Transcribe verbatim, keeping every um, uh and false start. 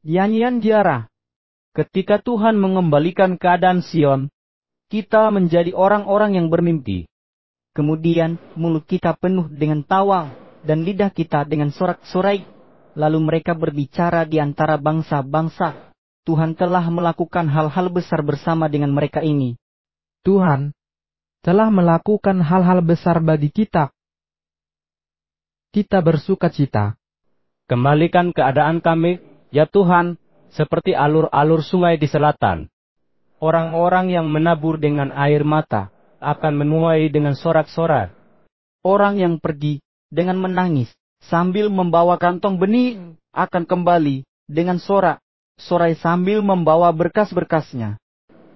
Nyanyian Ziarah. Ketika Tuhan mengembalikan keadaan Sion, kita menjadi orang-orang yang bermimpi. Kemudian mulut kita penuh dengan tawa dan lidah kita dengan sorak-sorai. Lalu mereka berbicara di antara bangsa-bangsa, Tuhan telah melakukan hal-hal besar bersama dengan mereka ini. Tuhan telah melakukan hal-hal besar bagi kita. Kita bersuka cita. Kembalikan keadaan kami, ya Tuhan, seperti alur-alur sungai di selatan. Orang-orang yang menabur dengan air mata akan menuai dengan sorak-sorai. Orang yang pergi dengan menangis sambil membawa kantong benih akan kembali dengan sorak-sorai sambil membawa berkas-berkasnya.